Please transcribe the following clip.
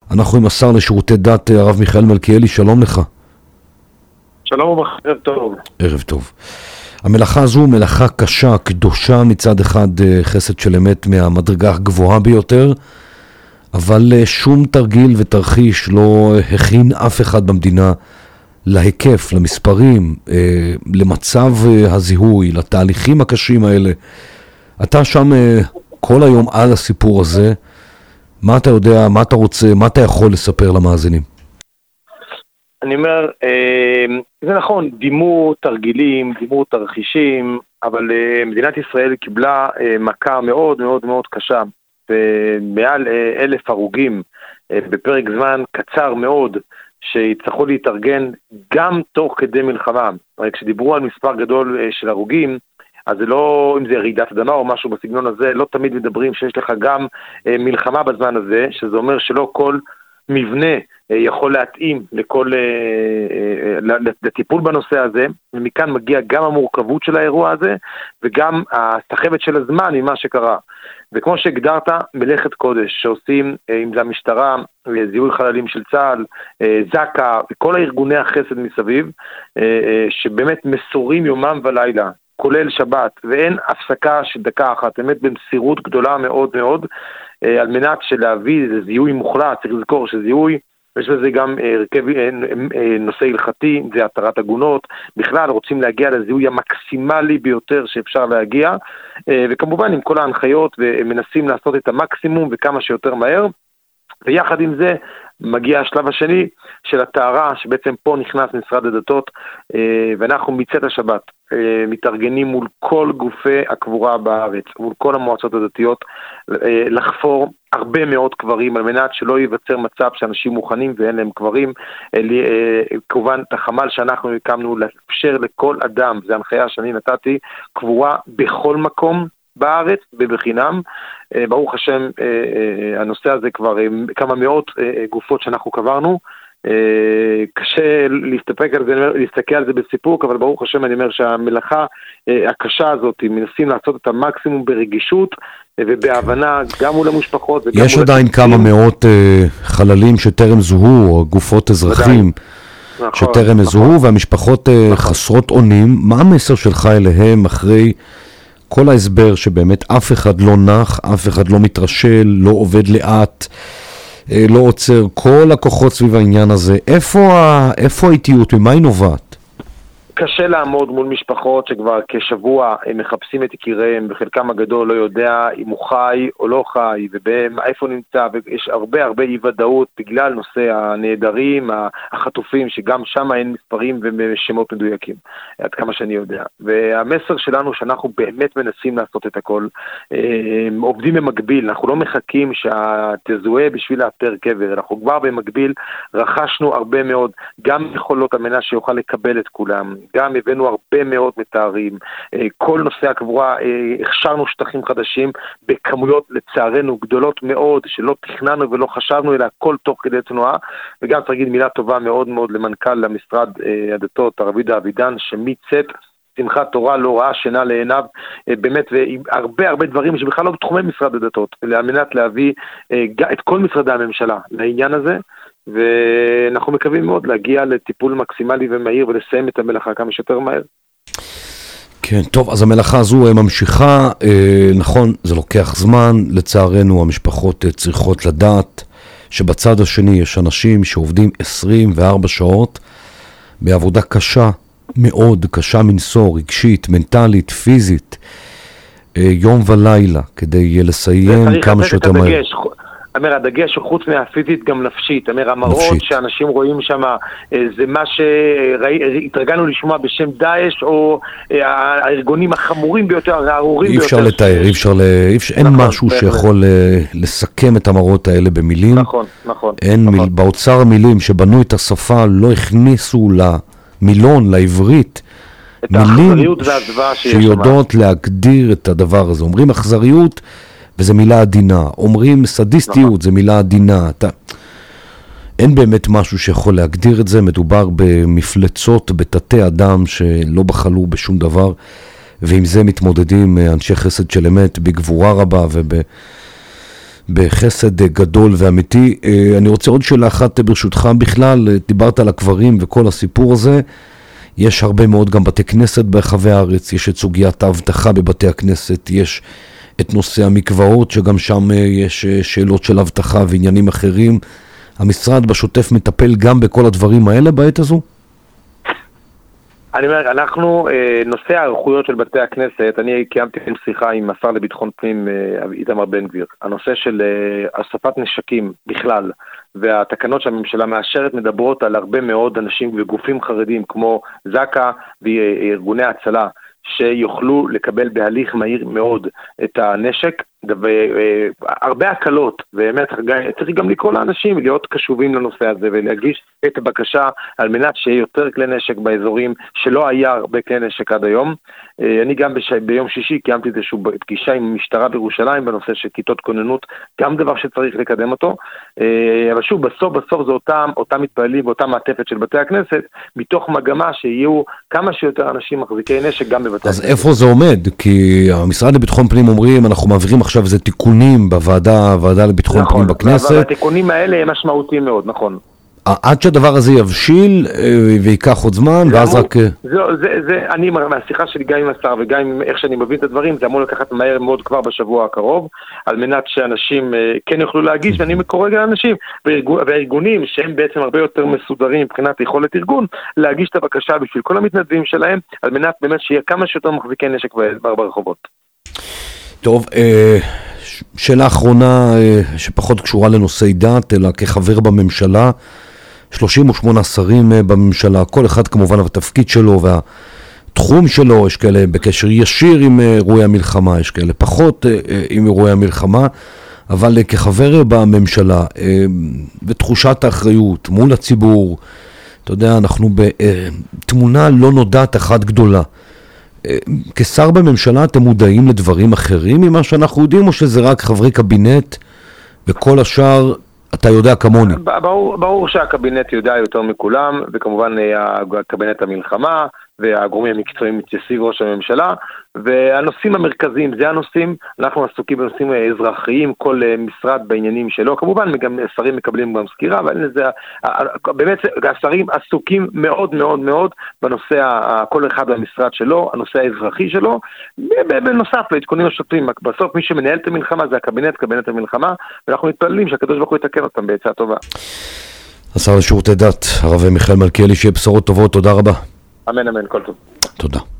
אנחנו עם השר לשירותי דת, הרב מיכאל מלכיאלי, שלום לך. שלום ובחר טוב. ערב טוב. המלאכה הזו מלאכה קשה, קדושה מצד אחד, חסד של אמת מהמדרגה הגבוהה ביותר, אבל שום תרגיל ותרחיש לא הכין אף אחד במדינה להיקף, למספרים, למצב הזיהוי, לתהליכים הקשים האלה. אתה שם כל היום על הסיפור הזה. מה אתה יודע, מה אתה רוצה, מה אתה יכול לספר למאזינים? אני אומר, זה נכון, דימו תרגילים, דימו תרחישים, אבל מדינת ישראל קיבלה מכה מאוד מאוד מאוד קשה, ומעל 1,000 הרוגים בפרק זמן קצר מאוד, שיצטרכו להתארגן גם תוך כדי מלחמה. כשדיברו על מספר גדול של הרוגים, אז זה לא, אם זה רעידת אדמה או משהו בסגנון הזה, לא תמיד מדברים שיש לך גם מלחמה בזמן הזה, שזה אומר שלא כל מבנה יכול להתאים לטיפול בנושא הזה, ומכאן מגיע גם המורכבות של האירוע הזה, וגם הסחבת של הזמן ממה שקרה. וכמו שהגדרת, מלאכת קודש שעושים, אם זה המשטרה, זיהוי חללים של צה"ל, זק"א, וכל הארגוני החסד מסביב, שבאמת מסורים יומם ולילה, כולל שבת, ואין הפסקה של דקה אחת, באמת במסירות גדולה מאוד מאוד, על מנת שלהביא איזה זיהוי מוחלט. צריך לזכור שזיהוי, יש בזה גם נושא הלכתי, זה התרת עגונות, בכלל רוצים להגיע לזיהוי המקסימלי ביותר שאפשר להגיע, וכמובן עם כל ההנחיות, ומנסים לעשות את המקסימום וכמה שיותר מהר, ויחד עם זה מגיע השלב השני של התארה, שבעצם פה נכנס משרד הדתות, ואנחנו מצאת השבת מתארגנים מול כל גופי הקבורה בארץ, מול כל המועצות הדתיות, לחפור הרבה מאוד קברים, על מנת שלא ייווצר מצב שאנשים מוכנים ואין להם קברים. כמובן, את החמ"ל שאנחנו הקמנו לאפשר לכל אדם, זו הנחיה שאני נתתי, קבורה בכל מקום בארץ, ובחינם. ברוך השם, הנושא הזה כבר כמה מאות גופות שאנחנו קברנו, קשה להסתכל על זה בסיפוק, אבל ברוך השם אני אומר שהמלאכה הקשה הזאת, מנסים לעשות את המקסימום ברגישות ובהבנה גם מול המשפחות. יש עדיין כמה מאות חללים שטרם זוהו, גופות אזרחים שטרם זוהו, והמשפחות חסרות אונים. מה המסר שלך אליהם אחרי כל ההסבר שבאמת אף אחד לא נח, אף אחד לא מתרשל, לא עובד לאט, לא עוצר, כל הכוחות סביב העניין הזה? איפה האיטיות, ממה היא נובעת? קשה לעמוד מול משפחות שכבר כשבוע הם מחפשים את יקיריהם, וחלקם הגדול לא יודע אם הוא חי או לא חי, ואיפה נמצא, ויש הרבה אי ודאות בגלל נושא הנעדרים, החטופים, שגם שם אין מספרים ושמות מדויקים, עד כמה שאני יודע. והמסר שלנו שאנחנו באמת מנסים לעשות את הכל, עובדים במקביל, אנחנו לא מחכים שתזוהה בשביל לאתר קבר, אנחנו כבר במקביל רכשנו הרבה מאוד, גם יכולות על מנת שיוכל לקבל את כולם, גם הבאנו הרבה מאוד מתארים, כל נושא הקבורה, הכשרנו שטחים חדשים בכמויות לצערנו גדולות מאוד, שלא תכננו ולא חשבנו, אלא הכל תוך כדי תנועה. וגם צריך להגיד מילה טובה מאוד מאוד למנכ"ל המשרד הדתות, הרב יהודה אבידן, שמצאת שמחת תורה לא ראה שינה לעיניו, באמת, והרבה דברים שבכלל לא בתחומי משרד הדתות, על מנת להביא את כל משרדי הממשלה לעניין הזה, ואנחנו מקווים מאוד להגיע לטיפול מקסימלי ומהיר ולסיים את המלאכה כמה שיותר מהר. כן, טוב, אז המלאכה הזו ממשיכה, נכון, זה לוקח זמן, לצערנו המשפחות צריכות לדעת שבצד השני יש אנשים שעובדים 24 שעות בעבודה קשה מאוד, קשה מנסור, רגשית, מנטלית, פיזית, יום ולילה, כדי לסיים כמה שיותר מהר. אומר, הדגש הוא חוץ מהפיזית גם נפשית. אומר, המראות שאנשים רואים שם, זה מה שהתרגלנו לשמוע בשם דאעש, או הארגונים החמורים ביותר, הארורים ביותר. אי אפשר לתאר, אין משהו שיכול לסכם את המראות האלה במילים. נכון. באוצר המילים שבנו את השפה לא הכניסו למילון, לעברית, מילים שיודעות להגדיר את הדבר הזה. אומרים אכזריות, וזו מילה עדינה. אומרים סדיסטיות, זו מילה עדינה. אין באמת משהו שיכול להגדיר את זה. מדובר במפלצות, בתתי אדם שלא בחלו בשום דבר, ועם זה מתמודדים אנשי חסד של אמת בגבורה רבה בחסד גדול ואמיתי. אני רוצה עוד שאלה אחת ברשותך בכלל, דיברת על הקברים וכל הסיפור הזה, יש הרבה מאוד גם בתי כנסת ברחבי הארץ, יש את סוגיית האבטחה בבתי הכנסת, יש את נושא המקוואות שגם שם יש שאלות של אבטחה ועניינים אחרים. המשרד בשוטף מטפל גם בכל הדברים האלה בעת הזו? אני אומר, אנחנו, נושא הערכויות של בתי הכנסת, אני קיימתי שיחה עם השר לביטחון פנים איתמר בן גביר. הנושא של אספת נשקים בכלל, והתקנות שהממשלה מאשרת מדברות על הרבה מאוד אנשים וגופים חרדים כמו זק"א וארגוני הצלה, שיוכלו לקבל בהליך מהיר מאוד את הנשק, והרבה הקלות, באמת צריך גם לקרוא לאנשים להיות קשובים לנושא הזה ולהגיש את הבקשה על מנת שיהיה יותר כלי נשק באזורים שלא היה הרבה כלי נשק עד היום. אני גם ביום שישי קיימתי איזושהי פגישה עם המשטרה בירושלים בנושא של כיתות כוננות, גם דבר שצריך לקדם אותו, אבל שוב בסוף זה אותם מתפעלים ואותה מעטפת של בתי הכנסת, מתוך מגמה שיהיו כמה שיותר אנשים מחזיקי נשק גם בבתי הכנסת. אז איפה זה עומד? כי המשרד לביטחון פנים אומרים, אנחנו מעבירים עכשיו איזה תיקונים בוועדה לביטחון פנים בכנסת. נכון, התיקונים האלה הם משמעותיים מאוד, נכון. עד שהדבר הזה יבשיל ויקח עוד זמן, ואז רק... אני מהשיחה שלי גם עם השר וגם עם איך שאני מבין את הדברים, זה אמור לקחת מהר מאוד כבר בשבוע הקרוב, על מנת שאנשים כן יוכלו להגיש, ואני קורא גם לאנשים, והארגונים שהם בעצם הרבה יותר מסודרים מבחינת יכולת ארגון, להגיש את הבקשה בשביל כל המתנדבים שלהם, על מנת באמת שיהיה כמה שיותר מחזיקי נשק ברחובות. טוב, שאלה אחרונה שפחות קשורה לנושאי דת, אלא כחבר בממשלה, 38 שרים בממשלה, כל אחד כמובן בתפקיד שלו והתחום שלו, יש כאלה בקשר ישיר עם אירועי המלחמה, יש כאלה פחות עם אירועי המלחמה, אבל כחבר בממשלה ותחושת האחריות מול הציבור, אתה יודע, אנחנו בתמונה לא נודעת אחת גדולה. כשר בממשלה אתם מודעים לדברים אחרים ממה שאנחנו יודעים, או שזה רק חברי קבינט וכל השאר אתה יודע כמוני? ברור שהקבינט יודע יותר מכולם, וכמובן הקבינט המלחמה והגורמים המקצועיים סביב ראש הממשלה, והנושאים המרכזיים זה הנושאים, אנחנו עסוקים בנושאים אזרחיים, כל משרד בעניינים שלו, כמובן גם שרים מקבלים גם סקירה, אבל באמת השרים עסוקים מאוד מאוד מאוד בנושא, כל אחד במשרד שלו, הנושא האזרחי שלו, בנוסף לעדכונים השוטרים. בסוף מי שמנהל את המלחמה זה הקבינט, קבינט המלחמה, ואנחנו מתפללים שהקדוש ברוך הוא יתקן אותם בעצה טובה. השר לשירותי דת, הרב מיכאל מלכיאלי, שיהיה בשורות טובות, תודה רבה. אמן אמן, כל טוב. תודה.